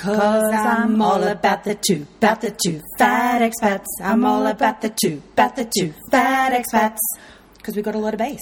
'Cause I'm all about the two fat expats. I'm all about the two fat expats. Because we've got a lot of bass.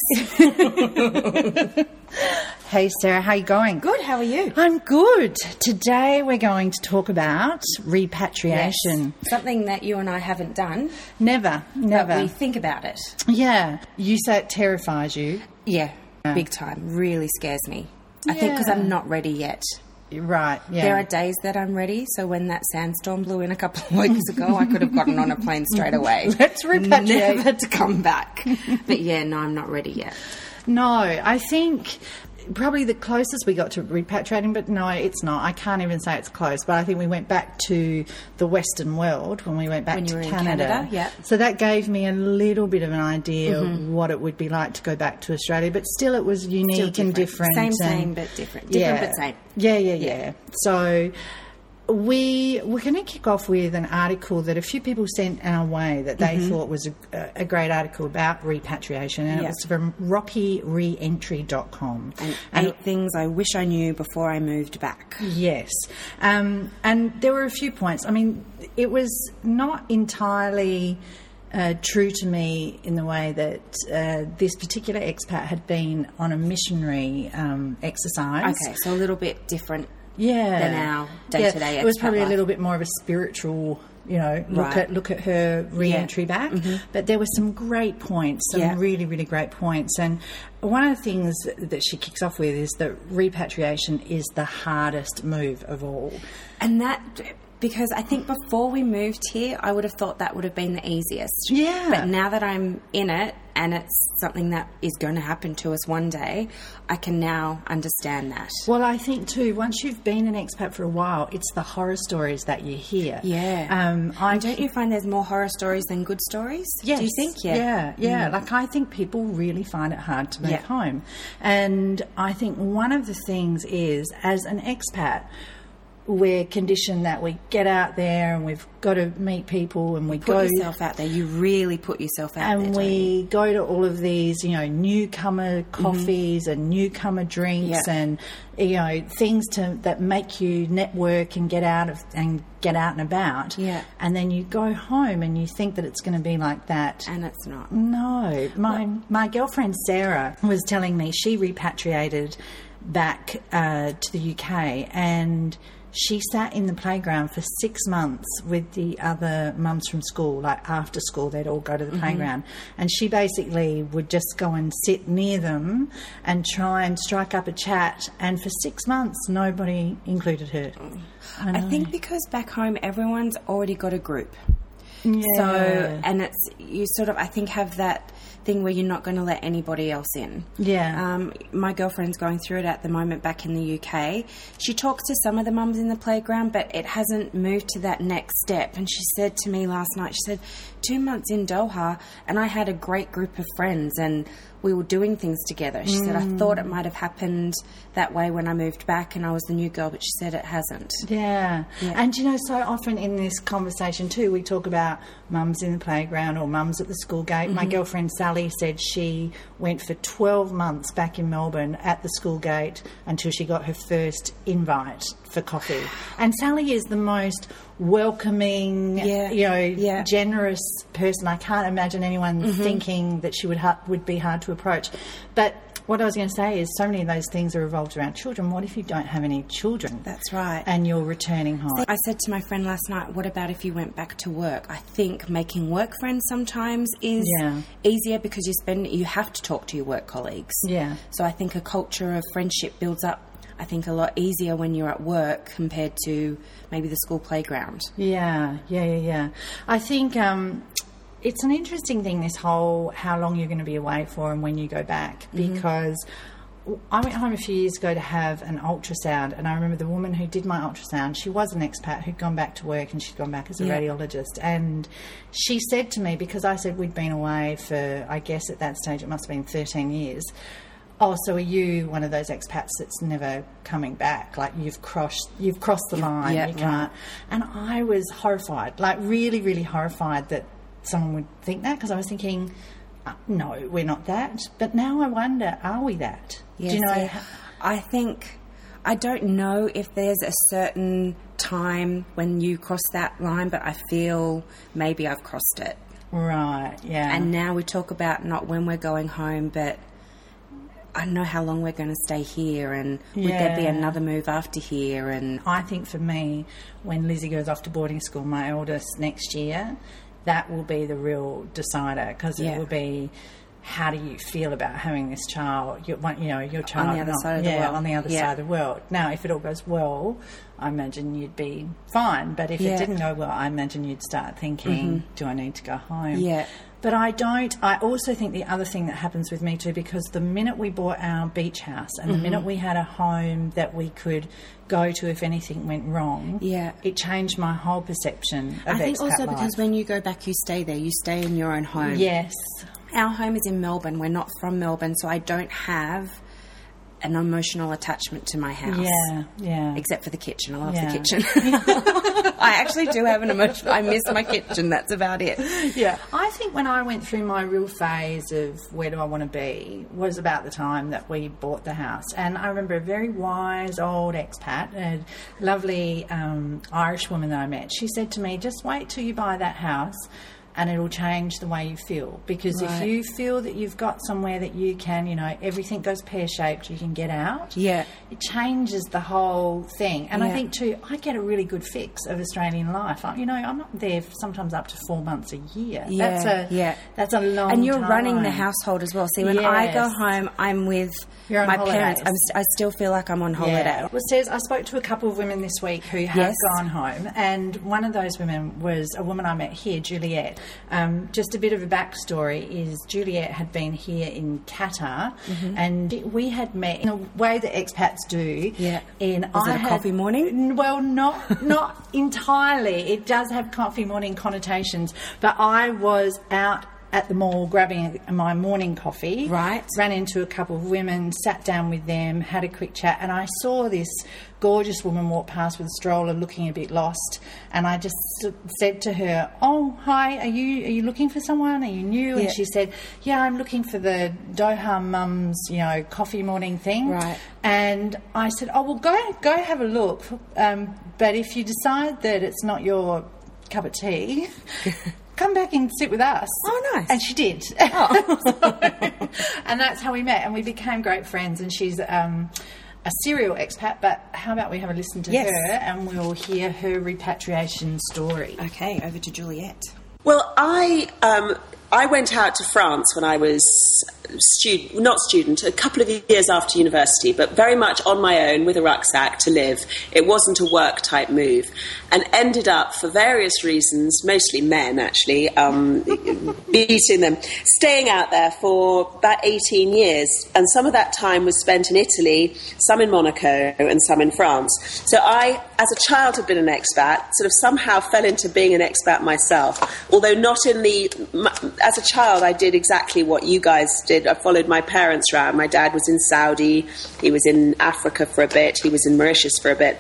Hey, Sarah, how are you going? Good, how are you? I'm good. Today we're going to talk about repatriation. Yes. Something that you and I haven't done. Never. But we think about it. Yeah. You say it terrifies you. Yeah, big time. Really scares me. I think because I'm not ready yet. Right, yeah. There are days that I'm ready, so when that sandstorm blew in a couple of weeks ago, I could have gotten on a plane straight away. Let's repatriate. Never to come back. But yeah, no, I'm not ready yet. No, I think probably the closest we got to repatriating, but no, it's not. I can't even say it's close, but I think we went back to the Western world when we went back to Canada. Yeah. So that gave me a little bit of an idea of what it would be like to go back to Australia, but still it was unique and different. Same, but different. Different, but same. Yeah. So we're going to kick off with an article that a few people sent our way that they thought was a great article about repatriation, and it was from RockyReentry.com. And 8 things I wish I knew before I moved back. Yes. And there were a few points. I mean, it was not entirely true to me in the way that this particular expat had been on a missionary exercise. Okay, so a little bit different. Yeah, than our day-to-day expat it was probably life. A little bit more of a spiritual, look at her re-entry back. But there were some great points, some really, really great points. And one of the things that she kicks off with is that repatriation is the hardest move of all. And that, because I think before we moved here, I would have thought that would have been the easiest. Yeah. But now that I'm in it, and it's something that is going to happen to us one day, I can now understand that. Well, I think too, once you've been an expat for a while, it's the horror stories that you hear. Yeah. And don't you find there's more horror stories than good stories? Yes. Do you think? Yeah. Like, I think people really find it hard to move home. And I think one of the things is, as an expat, we're conditioned that we get out there and we've got to meet people and we put yourself out there. You really put yourself out there. And we go to all of these, newcomer coffees and newcomer drinks and things that make you network and get out and about. Yeah. And then you go home and you think that it's going to be like that. And it's not. No. My girlfriend Sarah was telling me she repatriated back to the UK, and she sat in the playground for 6 months with the other mums from school. Like, after school, they'd all go to the playground. And she basically would just go and sit near them and try and strike up a chat. And for 6 months, nobody included her. I think because back home, everyone's already got a group. Yeah. So, and it's, you sort of, I think, have that thing where you're not going to let anybody else in. Yeah. My girlfriend's going through it at the moment back in the UK. She talks to some of the mums in the playground, but it hasn't moved to that next step. And she said to me last night, she said, 2 months in Doha, and I had a great group of friends, and we were doing things together. She said, I thought it might have happened that way when I moved back and I was the new girl, but she said it hasn't. Yeah. And, so often in this conversation too, we talk about mums in the playground or mums at the school gate. My girlfriend Sally said she went for 12 months back in Melbourne at the school gate until she got her first invite for coffee. And Sally is the most welcoming, generous person. I can't imagine anyone thinking that she would be hard to approach. But what I was going to say is, so many of those things are revolved around children. What if you don't have any children? That's right. And you're returning home. I said to my friend last night, what about if you went back to work? I think making work friends sometimes is easier because you have to talk to your work colleagues. Yeah. So I think a culture of friendship builds up, I think, a lot easier when you're at work compared to maybe the school playground. Yeah. I think it's an interesting thing, this whole how long you're going to be away for and when you go back, because I went home a few years ago to have an ultrasound, and I remember the woman who did my ultrasound, she was an expat who'd gone back to work, and she'd gone back as a radiologist, and she said to me, because I said we'd been away for, I guess at that stage it must have been 13 years, oh, so are you one of those expats that's never coming back? Like, you've crossed the line, you can't. And I was horrified, like really, really horrified that someone would think that, because I was thinking, no, we're not that. But now I wonder, are we that? Yes, do you know? I think, I don't know if there's a certain time when you cross that line, but I feel maybe I've crossed it. Right, yeah. And now we talk about not when we're going home, but I don't know how long we're going to stay here, and would there be another move after here? And I think for me, when Lizzie goes off to boarding school, my eldest, next year, that will be the real decider, because it will be, how do you feel about having this child, your child on the other side of the world. On the other side of the world. Now, if it all goes well, I imagine you'd be fine. But if it didn't go well, I imagine you'd start thinking, do I need to go home? Yeah. But I don't. I also think the other thing that happens with me too, because the minute we bought our beach house and the minute we had a home that we could go to if anything went wrong, it changed my whole perception of expat I think also life. because when you go back, you stay there. You stay in your own home. Yes. Our home is in Melbourne. We're not from Melbourne, so I don't have an emotional attachment to my house. Yeah. Except for the kitchen. I love the kitchen. I actually do have an emotion. I miss my kitchen. That's about it. Yeah. I think when I went through my real phase of where do I want to be was about the time that we bought the house. And I remember a very wise old expat, a lovely Irish woman that I met. She said to me, just wait till you buy that house and it'll change the way you feel. Because if you feel that you've got somewhere that you can, everything goes pear-shaped, you can get out, it changes the whole thing. And I think, too, I get a really good fix of Australian life. I'm not there sometimes up to 4 months a year. That's a long time. And you're running the household as well. See, when I go home, I'm with my parents. I still feel like I'm on holiday. Well, Stez, I spoke to a couple of women this week who have gone home, and one of those women was a woman I met here, Juliet. Just a bit of a backstory is Juliet had been here in Qatar, and we had met in a way that expats do. Was it a coffee morning? Well, not entirely. It does have coffee morning connotations, but I was out at the mall grabbing my morning coffee. Right. Ran into a couple of women, sat down with them, had a quick chat, and I saw this gorgeous woman walk past with a stroller looking a bit lost, and I just said to her, oh, hi, are you looking for someone? Are you new? And she said, yeah, I'm looking for the Doha Mums, coffee morning thing. Right. And I said, oh, well, go have a look. But if you decide that it's not your cup of tea... come back and sit with us. Oh, nice. And she did. And that's how we met, and we became great friends. And she's a serial expat, but how about we have a listen to her and we'll hear her repatriation story. Okay, over to Juliet. Well, I went out to France when I was a couple of years after university, but very much on my own with a rucksack to live. It wasn't a work type move, and ended up, for various reasons, mostly men actually, beating them, staying out there for about 18 years. And some of that time was spent in Italy, some in Monaco and some in France. So I, as a child, had been an expat, sort of somehow fell into being an expat myself, although not as a child I did exactly what you guys did. I followed my parents around. My dad was in Saudi, he was in Africa for a bit, he was in Mauritius for a bit.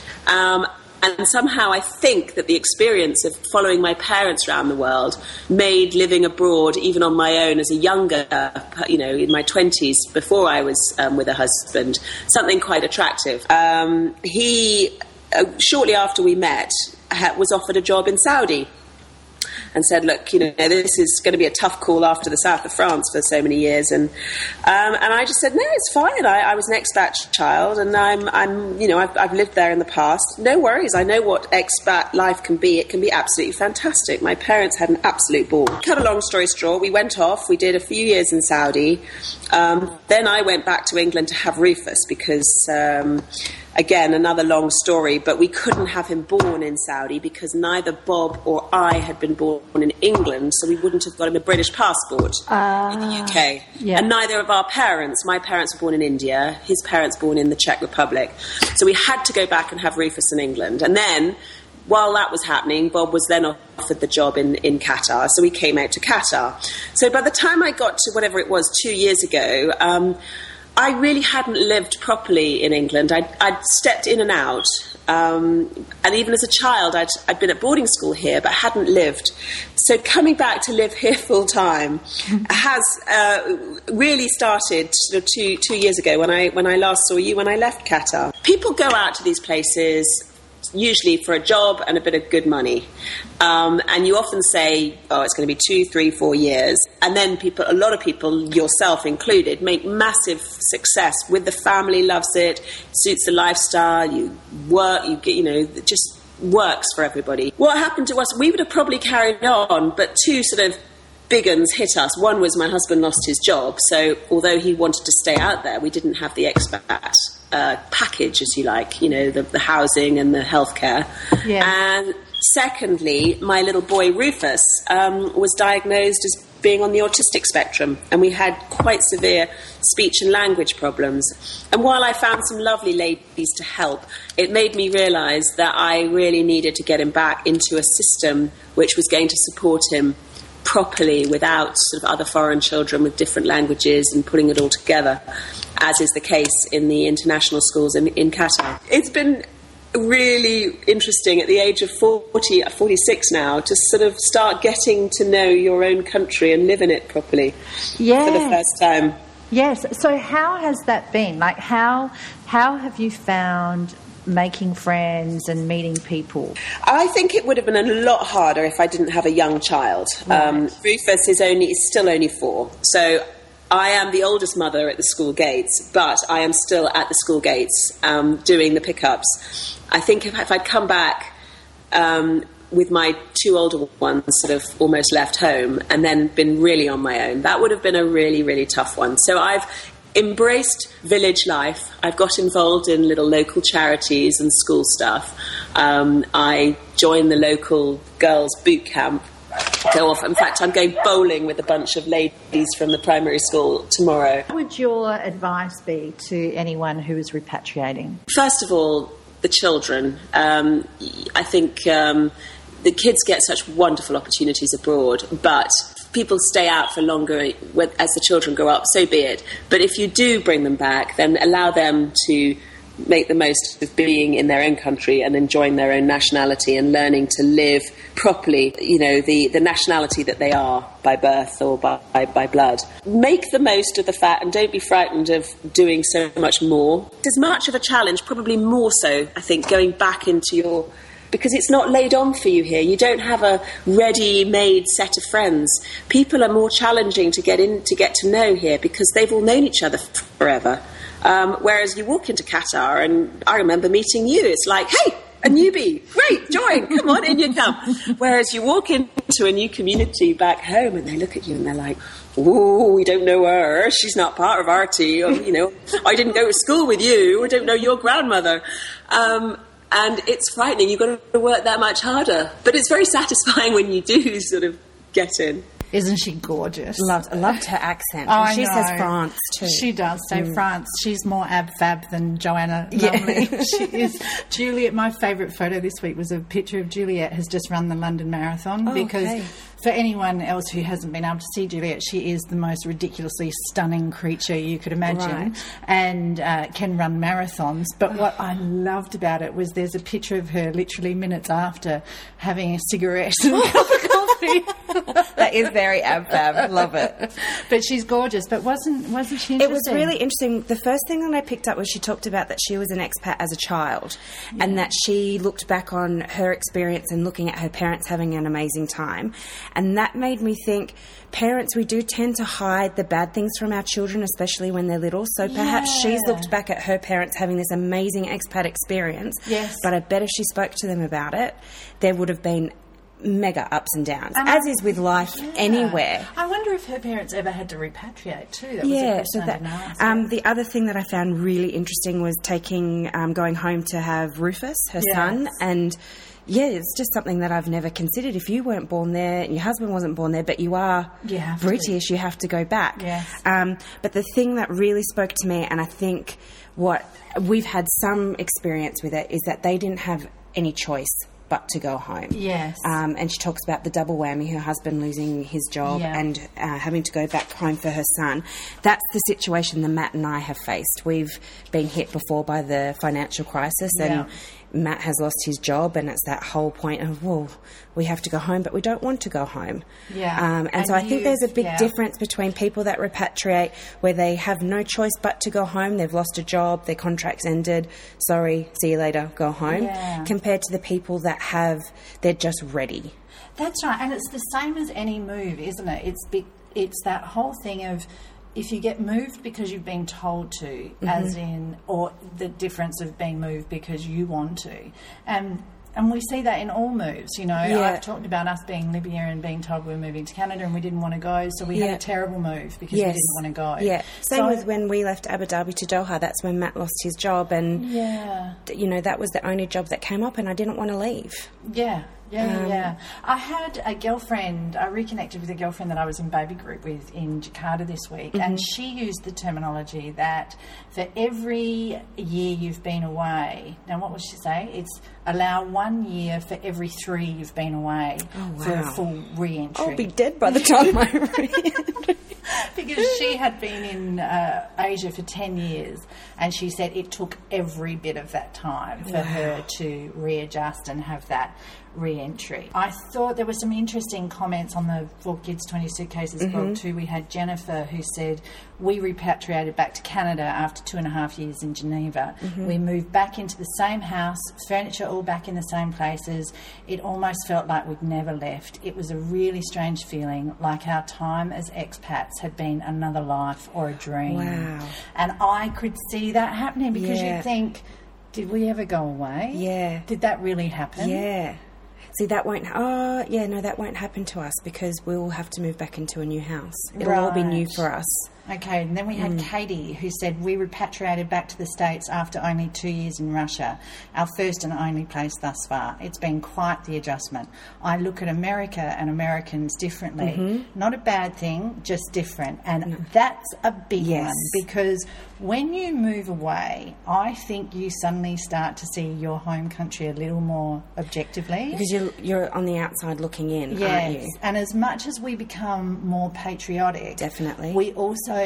And somehow I think that the experience of following my parents around the world made living abroad, even on my own as a younger, in my 20s, before I was with a husband, something quite attractive. He, shortly after we met, was offered a job in Saudi. And said, look, this is going to be a tough call after the south of France for so many years. And I just said, no, it's fine. I was an expat child, and I've lived there in the past. No worries. I know what expat life can be. It can be absolutely fantastic. My parents had an absolute ball. Cut a long story short, we went off. We did a few years in Saudi. Then I went back to England to have Rufus because... again, another long story, but we couldn't have him born in Saudi because neither Bob or I had been born in England, so we wouldn't have got him a British passport in the UK. Yeah. And neither of our parents, my parents were born in India, his parents born in the Czech Republic. So we had to go back and have Rufus in England. And then, while that was happening, Bob was then offered the job in Qatar, so we came out to Qatar. So by the time I got to whatever it was 2 years ago, I really hadn't lived properly in England. I'd stepped in and out, and even as a child, I'd been at boarding school here, but hadn't lived. So coming back to live here full time has really started sort of two years ago when I last saw you when I left Qatar. People go out to these places usually for a job and a bit of good money. And you often say, oh, it's going to be 2, 3, 4 years. And then a lot of people, yourself included, make massive success with the family, loves it, suits the lifestyle, you work, you get, it just works for everybody. What happened to us, we would have probably carried on, but two sort of big uns hit us. One was my husband lost his job, so although he wanted to stay out there, we didn't have the expat package, as you like, the housing and the healthcare. Yeah. And secondly, my little boy Rufus was diagnosed as being on the autistic spectrum, and we had quite severe speech and language problems. And while I found some lovely ladies to help, it made me realise that I really needed to get him back into a system which was going to support him properly without sort of other foreign children with different languages and putting it all together, as is the case in the international schools in Qatar. It's been really interesting at the age of 46 now to sort of start getting to know your own country and live in it properly for the first time. Yes. So how has that been? Like, how have you found making friends and meeting people? I think it would have been a lot harder if I didn't have a young child. Right. Rufus is still only 4, so I am the oldest mother at the school gates, but I am still at the school gates doing the pickups. I think if I'd come back with my 2 older ones sort of almost left home and then been really on my own, that would have been a really, really tough one. So I've embraced village life. I've got involved in little local charities and school stuff. I joined the local girls' boot camp. In fact, I'm going bowling with a bunch of ladies from the primary school tomorrow. What would your advice be to anyone who is repatriating? First of all, the children. I think the kids get such wonderful opportunities abroad, but people stay out for longer as the children grow up, so be it. But if you do bring them back, then allow them to make the most of being in their own country and enjoying their own nationality and learning to live properly, the nationality that they are by birth or by blood. Make the most of the fact and don't be frightened of doing so much more. It's as much of a challenge, probably more so, I think, going back into because it's not laid on for you here. You don't have a ready-made set of friends. People are more challenging to get to know here because they've all known each other forever. Whereas you walk into Qatar, and I remember meeting you, it's like, hey, a newbie, great, join, come on, in you come. Whereas you walk into a new community back home and they look at you and they're like, ooh, we don't know her, she's not part of our team, or, I didn't go to school with you, I don't know your grandmother. And it's frightening, you've got to work that much harder. But it's very satisfying when you do sort of get in. Isn't she gorgeous? Loved her accent. Oh, she says France too. She does say France. She's more ab-fab than Joanna Lumley. She is. Juliet, my favourite photo this week was a picture of Juliet has just run the London Marathon because for anyone else who hasn't been able to see Juliet, she is the most ridiculously stunning creature you could imagine and can run marathons. But what I loved about it was there's a picture of her literally minutes after having a cigarette and a cup of coffee. That is very ab-fab. Love it. But she's gorgeous. But wasn't she interesting? It was really interesting. The first thing that I picked up was she talked about that she was an expat as a child and that she looked back on her experience and looking at her parents having an amazing time. And that made me think, parents, we do tend to hide the bad things from our children, especially when they're little. So perhaps she's looked back at her parents having this amazing expat experience. Yes. But I bet if she spoke to them about it, there would have been mega ups and downs, as is with life anywhere. I wonder if her parents ever had to repatriate too. That was a question I didn't ask. The other thing that I found really interesting was going home to have Rufus, her son, and it's just something that I've never considered. If you weren't born there, and your husband wasn't born there, but you are British, you have to go back. Yes. But the thing that really spoke to me, and I think what we've had some experience with it, is that they didn't have any choice but to go home. Yes. And she talks about the double whammy, her husband losing his job and having to go back home for her son. That's the situation that Matt and I have faced. We've been hit before by the financial crisis and Matt has lost his job, and it's that whole point of, well, we have to go home, but we don't want to go home. Yeah. And so I think there's a big difference between people that repatriate where they have no choice but to go home. They've lost a job, their contract's ended, sorry, see you later, go home, compared to the people that they're just ready. That's right, and it's the same as any move, isn't it? It's that whole thing of, if you get moved because you've been told to, as in, or the difference of being moved because you want to. And we see that in all moves, you know. I've talked about us being in Libya and being told we were moving to Canada and we didn't want to go, so we had a terrible move because we didn't want to go. Yeah, same with when we left Abu Dhabi to Doha. That's when Matt lost his job, and, you know, that was the only job that came up and I didn't want to leave. Yeah. I had a girlfriend, I reconnected with a girlfriend that I was in baby group with in Jakarta this week, and she used the terminology that for every year you've been away, now what would she say? It's allow 1 year for every 3 you've been away for a full re-entry. I'll be dead by the time I re-entry. Because she had been in Asia for 10 years, and she said it took every bit of that time for her to readjust and have that re-entry. I thought there were some interesting comments on the 4 Kids 20 Suitcases blog too. We had Jennifer who said, we repatriated back to Canada after 2.5 years in Geneva. We moved back into the same house, furniture all back in the same places. It almost felt like we'd never left. It was a really strange feeling, like our time as expats had been another life or a dream. Wow. And I could see that happening because you'd think, did we ever go away? Yeah. Did that really happen? Yeah. See, that won't happen to us because we'll have to move back into a new house. It'll all be new for us. Okay, and then we had Katie who said, we repatriated back to the States after only 2 years in Russia, our first and only place thus far. It's been quite the adjustment. I look at America and Americans differently. Not a bad thing, just different. And that's a big one, because when you move away, I think you suddenly start to see your home country a little more objectively. Because you're on the outside looking in, aren't you? And as much as we become more patriotic, definitely, we also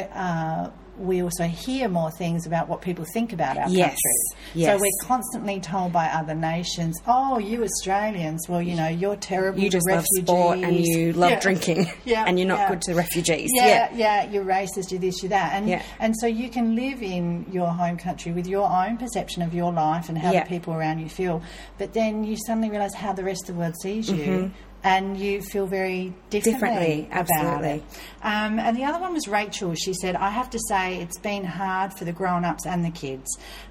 hear more things about what people think about our country. So we're constantly told by other nations, oh, you Australians, well, you know, you're terrible you just to love refugees. Sport and you love drinking and you're not good to refugees. You're racist, you're this, you're that. And so you can live in your home country with your own perception of your life and how the people around you feel, but then you suddenly realise how the rest of the world sees you. And you feel very differently about it. And the other one was Rachel. She said, I have to say it's been hard for the grown-ups and the kids.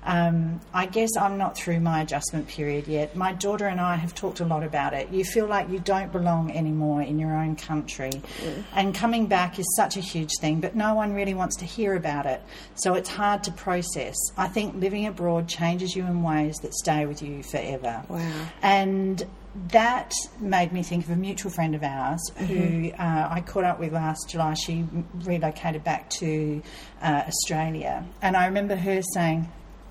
I guess I'm not through my adjustment period yet. My daughter and I have talked a lot about it. You feel like you don't belong anymore in your own country. And coming back is such a huge thing, but no one really wants to hear about it. So it's hard to process. I think living abroad changes you in ways that stay with you forever. Wow. And that made me think of a mutual friend of ours who I caught up with last July. She relocated back to Australia. And I remember her saying,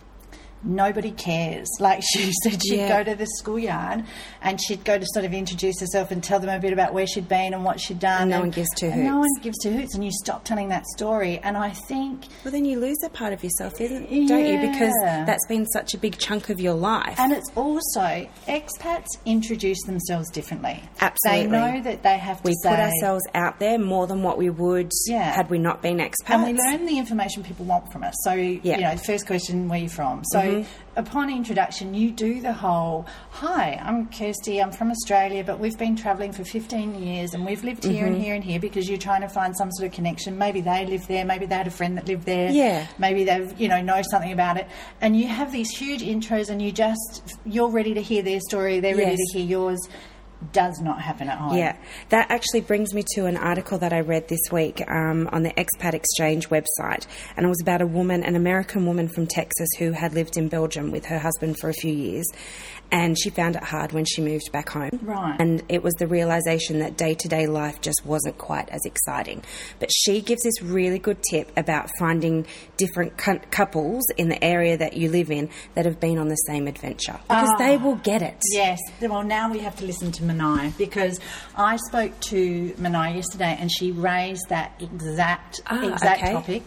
nobody cares. Like she said, she'd go to the schoolyard and she'd go to sort of introduce herself and tell them a bit about where she'd been and what she'd done. And no one gives two hoots. No one gives two hoots, and you stop telling that story. And I think... Well, then you lose that part of yourself, don't you? Because that's been such a big chunk of your life. And it's also, expats introduce themselves differently. Absolutely. They know that they have to we put ourselves out there more than what we would had we not been expats. And we learn the information people want from us. So, you know, the first question, where are you from? So upon introduction, you do the whole, hi, I'm Kirsty, I'm from Australia, but we've been travelling for 15 years and we've lived here and here and here, because you're trying to find some sort of connection. Maybe they live there, maybe they had a friend that lived there. Yeah. Maybe they've, know something about it. And you have these huge intros and you're ready to hear their story, they're ready to hear yours. Does not happen at home. Yeah, that actually brings me to an article that I read this week on the Expat Exchange website, and it was about an American woman from Texas who had lived in Belgium with her husband for a few years, and she found it hard when she moved back home. Right. And it was the realisation that day-to-day life just wasn't quite as exciting. But she gives this really good tip about finding different couples in the area that you live in that have been on the same adventure, because they will get it. Yes. Well, now we have to listen to Manai, because I spoke to Manai yesterday and she raised that exact topic.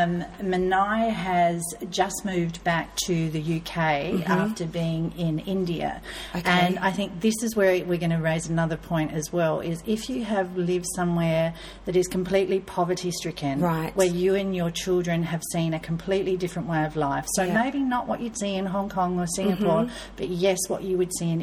Manai has just moved back to the UK after being in India. And I think this is where we're going to raise another point as well, is if you have lived somewhere that is completely poverty-stricken, where you and your children have seen a completely different way of life. So maybe not what you'd see in Hong Kong or Singapore, but yes, what you would see in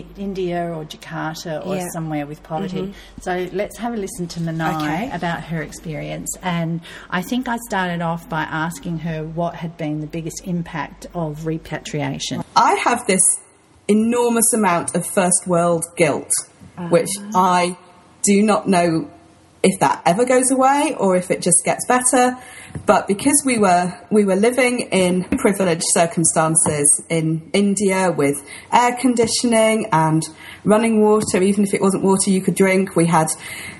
India or Jakarta or somewhere with poverty. So let's have a listen to Manai about her experience. And I think I started off by asking her what had been the biggest impact of repatriation. I have this enormous amount of first world guilt, which I do not know if that ever goes away or if it just gets better. But because we were living in privileged circumstances in India with air conditioning and running water, even if it wasn't water you could drink, we had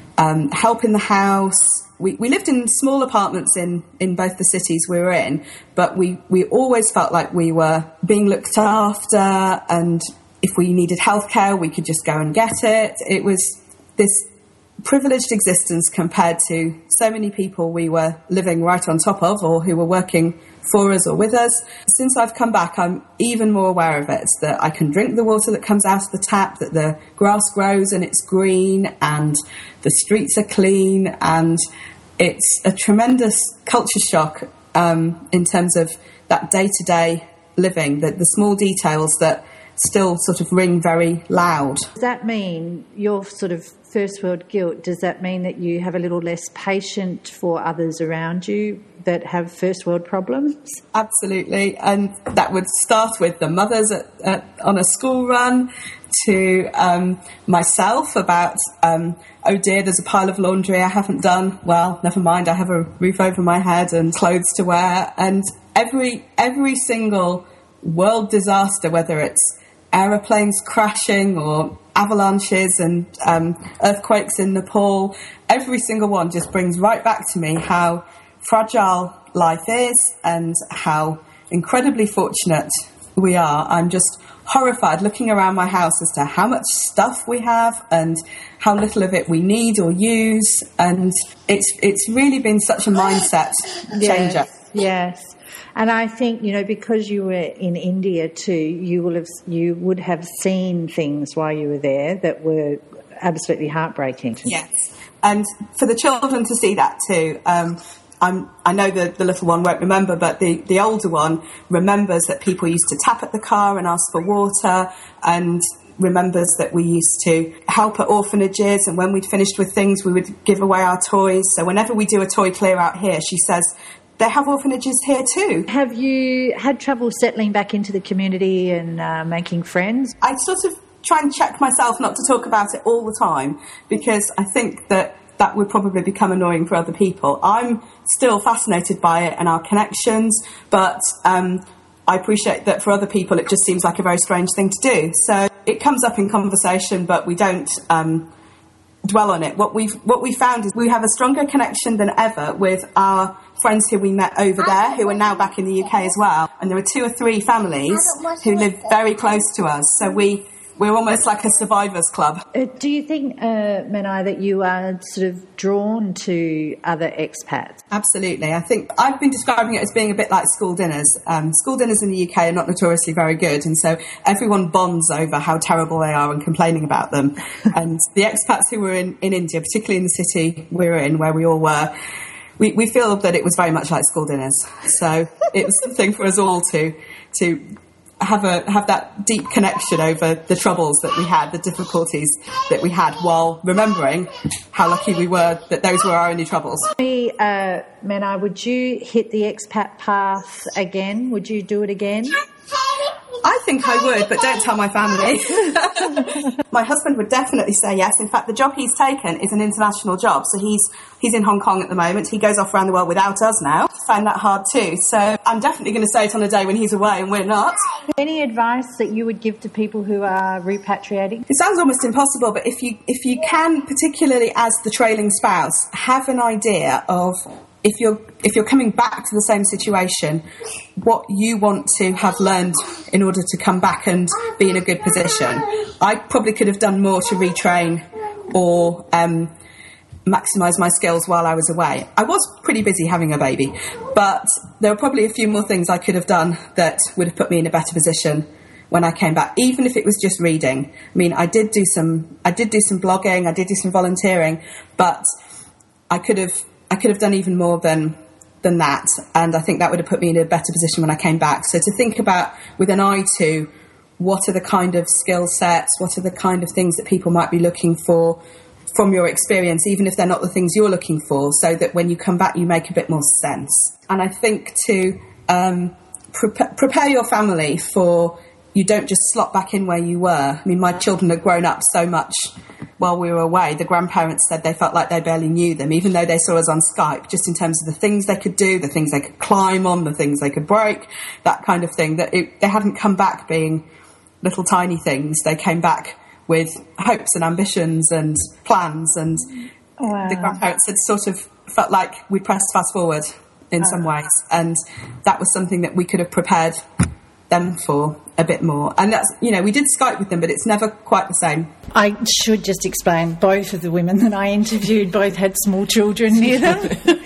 help in the house. We lived in small apartments in both the cities we were in, but we always felt like we were being looked after, and if we needed healthcare, we could just go and get it. It was this privileged existence compared to so many people we were living right on top of, or who were working for us or with us. Since I've come back, I'm even more aware of it, that I can drink the water that comes out of the tap, that the grass grows and it's green, and the streets are clean, and it's a tremendous culture shock in terms of that day-to-day living, the small details that still sort of ring very loud. Does that mean your sort of first world guilt, does that mean that you have a little less patience for others around you that have first world problems? Absolutely. And that would start with the mothers on a school run, to myself about, oh dear, there's a pile of laundry I haven't done. Well, never mind, I have a roof over my head and clothes to wear. And every single world disaster, whether it's aeroplanes crashing or avalanches and earthquakes in Nepal, every single one just brings right back to me how fragile life is and how incredibly fortunate we are. I'm just horrified looking around my house as to how much stuff we have and how little of it we need or use, and it's really been such a mindset changer. Yes. And I think, because you were in India too, you would have seen things while you were there that were absolutely heartbreaking. Yes, and for the children to see that too. I know the little one won't remember, but the older one remembers that people used to tap at the car and ask for water, and remembers that we used to help at orphanages, and when we'd finished with things, we would give away our toys. So whenever we do a toy clear out here, she says, they have orphanages here too. Have you had trouble settling back into the community and making friends? I sort of try and check myself not to talk about it all the time, because I think that would probably become annoying for other people. I'm still fascinated by it and our connections, but I appreciate that for other people it just seems like a very strange thing to do. So it comes up in conversation, but we don't dwell on it. What we found is we have a stronger connection than ever with our friends who we met over there, who are now back in the UK as well. And there are 2 or 3 families who live very close to us. So we're almost like a survivors club. Do you think, Manai, that you are sort of drawn to other expats? Absolutely. I think I've been describing it as being a bit like school dinners. School dinners in the UK are not notoriously very good, and so everyone bonds over how terrible they are and complaining about them. And the expats who were in India, particularly in the city we were in, where we all were, we feel that it was very much like school dinners. So it was something for us all to have that deep connection over the troubles that we had, the difficulties that we had, while remembering how lucky we were that those were our only troubles. Manai, would you hit the expat path again? Would you do it again? I think I would, but don't tell my family. My husband would definitely say yes. In fact, the job he's taken is an international job. So he's in Hong Kong at the moment. He goes off around the world without us now. I find that hard too. So I'm definitely going to say it on a day when he's away and we're not. Any advice that you would give to people who are repatriating? It sounds almost impossible, but if you can, particularly as the trailing spouse, have an idea of if you're coming back to the same situation, what you want to have learned in order to come back and be in a good position. I probably could have done more to retrain or maximise my skills while I was away. I was pretty busy having a baby, but there were probably a few more things I could have done that would have put me in a better position when I came back, even if it was just reading. I mean, I did do some blogging, I did do some volunteering, but I could have done even more than that, and I think that would have put me in a better position when I came back. So to think about with an eye to what are the kind of skill sets, what are the kind of things that people might be looking for from your experience, even if they're not the things you're looking for, so that when you come back you make a bit more sense. And I think to prepare your family for, you don't just slot back in where you were. I mean, my children had grown up so much while we were away. The grandparents said they felt like they barely knew them, even though they saw us on Skype, just in terms of the things they could do, the things they could climb on, the things they could break, that kind of thing. That they hadn't come back being little tiny things. They came back with hopes and ambitions and plans, and the grandparents had sort of felt like we pressed fast forward in some ways, and that was something that we could have prepared them for a bit more. And that's, we did Skype with them, but it's never quite the same. I should just explain, both of the women that I interviewed both had small children near them.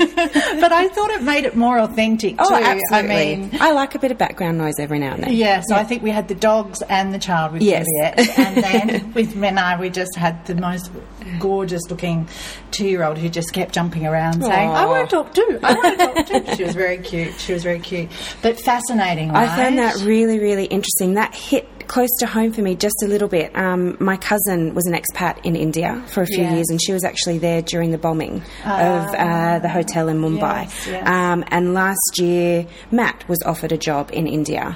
But I thought it made it more authentic too. Absolutely. I mean, I like a bit of background noise every now and then. Yeah, so I think we had the dogs and the child with Juliet. And then with Menai, we just had the most gorgeous looking 2-year-old who just kept jumping around saying, I want to talk too, I want to talk too. She was very cute. But fascinating, right? I found that really, really interesting. That hit close to home for me just a little bit. My cousin was an expat in India for a few years, and she was actually there during the bombing of the hotel in Mumbai. Yes. And last year, Matt was offered a job in India.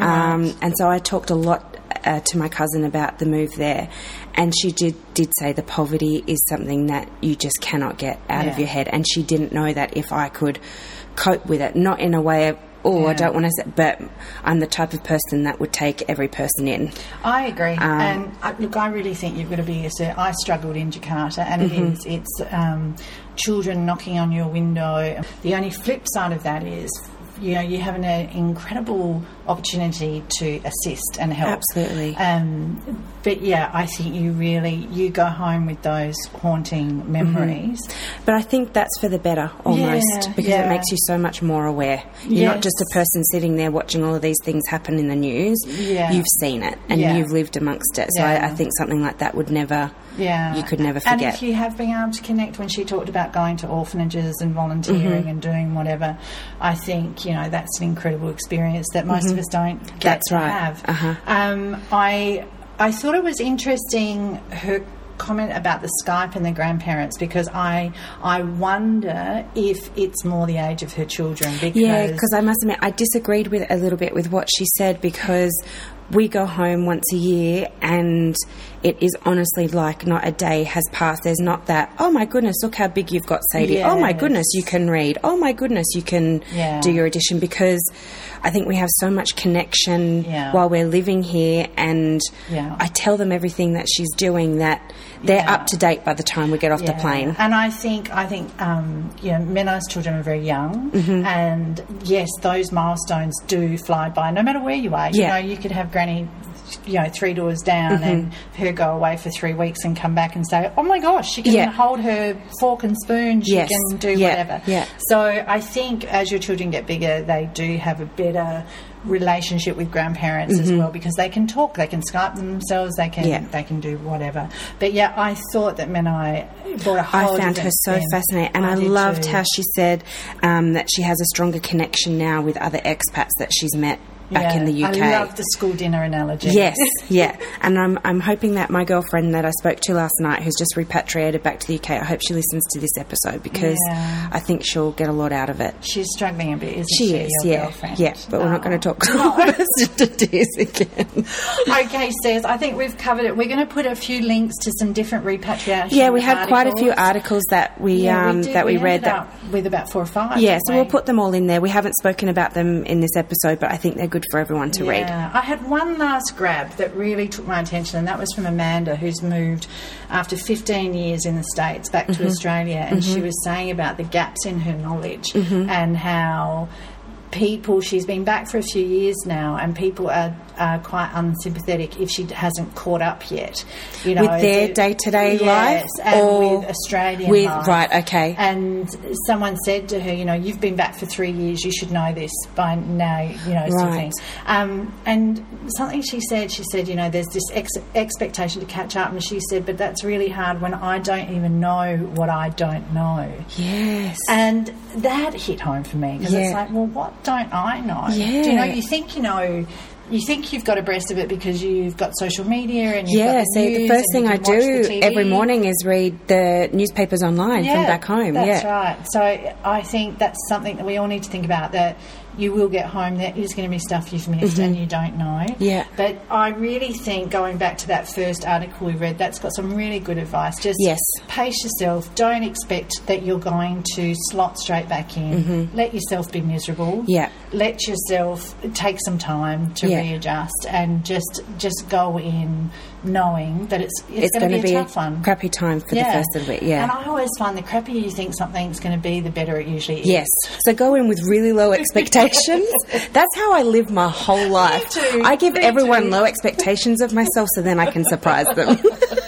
And so I talked a lot to my cousin about the move there, and she did say the poverty is something that you just cannot get out of your head, and she didn't know that if I could cope with it, not in a way of, I don't want to say, but I'm the type of person that would take every person in. I agree. And I really think you've got to be I struggled in Jakarta, and it's children knocking on your window. The only flip side of that is, you have an incredible opportunity to assist and help. Absolutely. But I think you go home with those haunting memories. But I think that's for the better almost, because it makes you so much more aware. You're not just a person sitting there watching all of these things happen in the news. You've seen it and you've lived amongst it. So I think something like that would never, you could never forget. And if you have been able to connect, when she talked about going to orphanages and volunteering and doing whatever, I think, that's an incredible experience that most of us don't get to have. I thought it was interesting, her comment about the Skype and the grandparents, because I wonder if it's more the age of her children. Because I must admit I disagreed with a little bit with what she said, because we go home once a year and it is honestly like not a day has passed. There's not that, oh my goodness, look how big you've got, Sadie. Oh my goodness, you can read. Oh my goodness, you can do your addition, because I think we have so much connection while we're living here, and I tell them everything that she's doing, that they're up to date by the time we get off the plane. And I think Menai's children are very young, and yes, those milestones do fly by no matter where you are. You could have Granny 3 doors down and her go away for 3 weeks and come back and say, oh my gosh, she can hold her fork and spoon, she can do whatever. So I think as your children get bigger, they do have a better relationship with grandparents as well, because they can talk, they can Skype themselves, they can do whatever. But I thought that Menai brought a whole I found her so fascinating, and I loved how she said that she has a stronger connection now with other expats that she's met back in the UK. I love the school dinner analogy. Yes, and I'm hoping that my girlfriend that I spoke to last night, who's just repatriated back to the UK, I hope she listens to this episode, because I think she'll get a lot out of it. She's struggling a bit, isn't she? She is, girlfriend? But we're not going to talk about to tears again. Okay, Stairs, I think we've covered it. We're going to put a few links to some different repatriation we had quite a few articles that we read. With about 4 or 5. So we'll put them all in there. We haven't spoken about them in this episode, but I think they're good good for everyone to read. I had one last grab that really took my attention, and that was from Amanda, who's moved after 15 years in the States back to Australia, and she was saying about the gaps in her knowledge and how people, she's been back for a few years now, and people are quite unsympathetic if she hasn't caught up yet. You know, with their day-to-day life? And or with Australian life. Right, okay. And someone said to her, you know, you've been back for 3 years, you should know this by now, you know, sort of thing. And something she said, you know, there's this expectation to catch up, and she said, but that's really hard when I don't even know what I don't know. Yes. And that hit home for me, because it's like, well, what don't I know? Yeah. Do you know, you think you've got abreast of it because you've got social media and you've got the news. The first thing I do every morning is read the newspapers online from back home. That's right. So I think that's something that we all need to think about, that you will get home, there is going to be stuff you've missed and you don't know. Yeah. But I really think, going back to that first article we read, that's got some really good advice. Just pace yourself. Don't expect that you're going to slot straight back in. Let yourself be miserable. Yeah. Let yourself take some time to readjust, and just go in knowing that it's going to be a tough one. Crappy time for the first little bit, And I always find the crappier you think something's going to be, the better it usually is. Yes. So go in with really low expectations. That's how I live my whole life. Me too. I give everyone low expectations of myself, so then I can surprise them.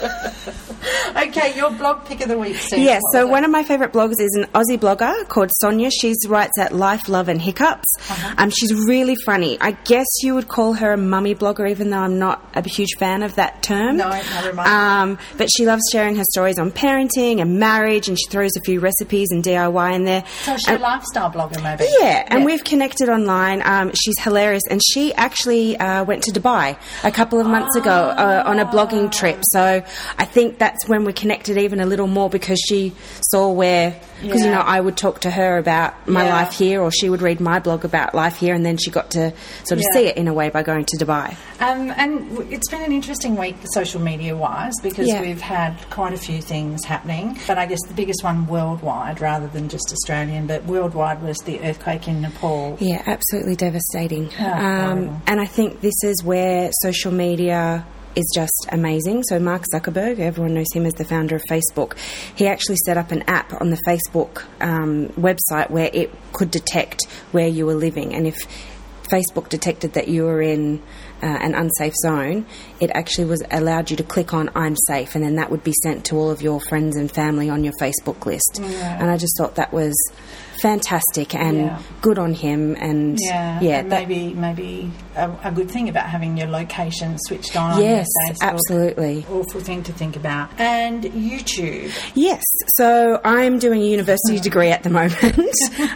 Okay, your blog pick of the week, Steve. Yes, so one of my favourite bloggers is an Aussie blogger called Sonia. She writes at Life, Love and Hiccups. She's really funny. I guess you would call her a mummy blogger, even though I'm not a huge fan of that term. No, never mind. But she loves sharing her stories on parenting and marriage, and she throws a few recipes and DIY in there. So she's a lifestyle blogger, maybe? Yeah, and we've connected online. She's hilarious, and she actually went to Dubai a couple of months ago on a blogging trip. So I think that's when we connected even a little more, because she saw because you know, I would talk to her about my life here, or she would read my blog about life here, and then she got to sort of see it in a way by going to Dubai. And it's been an interesting week social media wise, because we've had quite a few things happening, but I guess the biggest one worldwide rather than just Australian, but worldwide, was the earthquake in Nepal. Yeah, absolutely devastating. And I think this is where social media is just amazing. So Mark Zuckerberg, everyone knows him as the founder of Facebook, he actually set up an app on the Facebook website where it could detect where you were living, and if Facebook detected that you were in an unsafe zone, it actually allowed you to click on I'm safe, and then that would be sent to all of your friends and family on your Facebook list. And I just thought that was fantastic and good on him. And and maybe a good thing about having your location switched on. Yes, on Facebook. absolutely. Awful thing to think about. And YouTube. Yes, so I'm doing a university degree at the moment,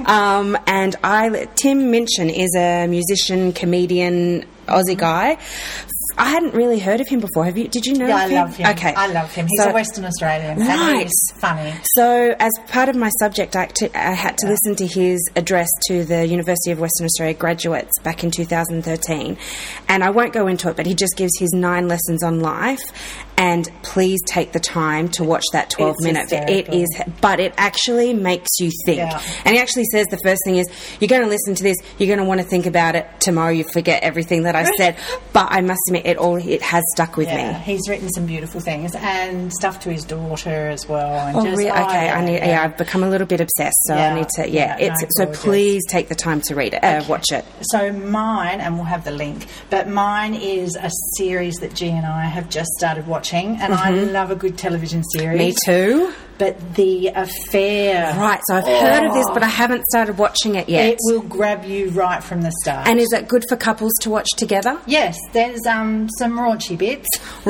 and Tim Minchin is a musician, comedian, Aussie guy. I hadn't really heard of him before. Did you know of him? I love him. Okay. I love him. He's a Western Australian. And he's funny. So as part of my subject, I had to listen to his address to the University of Western Australia graduates back in 2013. And I won't go into it, but he just gives his 9 lessons on life. And please take the time to watch that 12-minute. It is, but it actually makes you think. And he actually says the first thing is, you're going to listen to this, you're going to want to think about it. Tomorrow you forget everything that I said. But I must admit, it has stuck with me. He's written some beautiful things, and stuff to his daughter as well. And really? Okay, I've become a little bit obsessed, so I need to. So please take the time to read it, watch it. So mine, and we'll have the link, but mine is a series that G and I have just started watching, and I love a good television series. Me too. But The Affair. Right, so I've heard of this, but I haven't started watching it yet. It will grab you right from the start. And is it good for couples to watch together? Yes, there's some raunchy bits.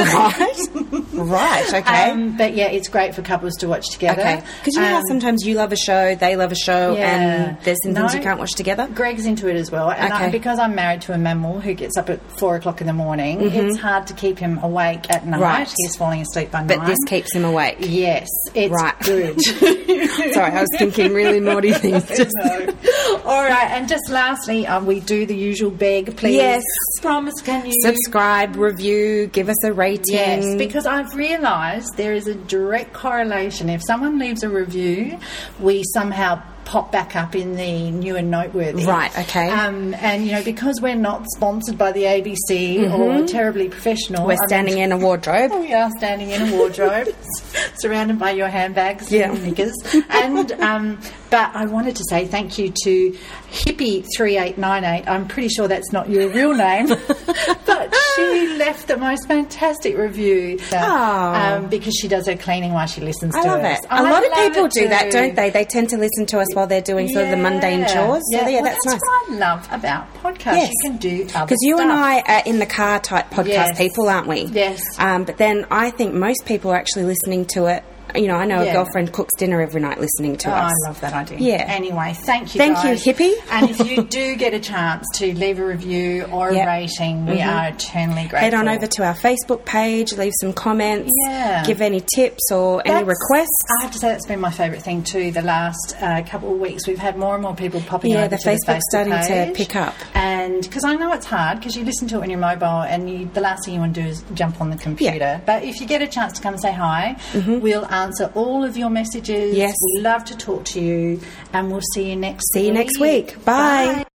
Right, okay. But yeah, it's great for couples to watch together. Okay. Because you know how sometimes you love a show, they love a show, and there's some things you can't watch together? Greg's into it as well. And because I'm married to a mammal who gets up at 4 o'clock in the morning, it's hard to keep him awake at night. Right. He's falling asleep by night. But this keeps him awake. Yes. It's Right. Good. Sorry, I was thinking really naughty things. All right, and just lastly, we do the usual beg, please. Yes. Promise, can you Subscribe, review, give us a rating. Yes, because I've realised there is a direct correlation. If someone leaves a review, we somehow pop back up in the new and noteworthy. Right, okay. And, you know, because we're not sponsored by the ABC or terribly professional. We're standing in a wardrobe. We are standing in a wardrobe, surrounded by your handbags and knickers. And, but I wanted to say thank you to Hippie3898. I'm pretty sure that's not your real name, but she left the most fantastic review because she does her cleaning while she listens to us. I love it. A lot of people do that, don't they? They tend to listen to us while they're doing sort of the mundane chores. So that's nice. What I love about podcasts. Yes. You can do other because you stuff. and I are in the car type podcast people, aren't we? Yes. But then I think most people are actually listening to it. You know, I know a girlfriend cooks dinner every night listening to us. I love that idea. Yeah. Anyway, thank you, Thank guys. you, Hippie. And if you do get a chance to leave a review or a rating, we are eternally grateful. Head on over to our Facebook page, leave some comments, give any tips or any requests. I have to say that's been my favourite thing too. The last couple of weeks, we've had more and more people popping over the to the Facebook starting page. to pick up. And because I know it's hard, because you listen to it on your mobile and the last thing you want to do is jump on the computer. Yeah. But if you get a chance to come and say hi, we'll answer all of your messages. Yes. We love to talk to you, and we'll see you next week. See you next week. Bye.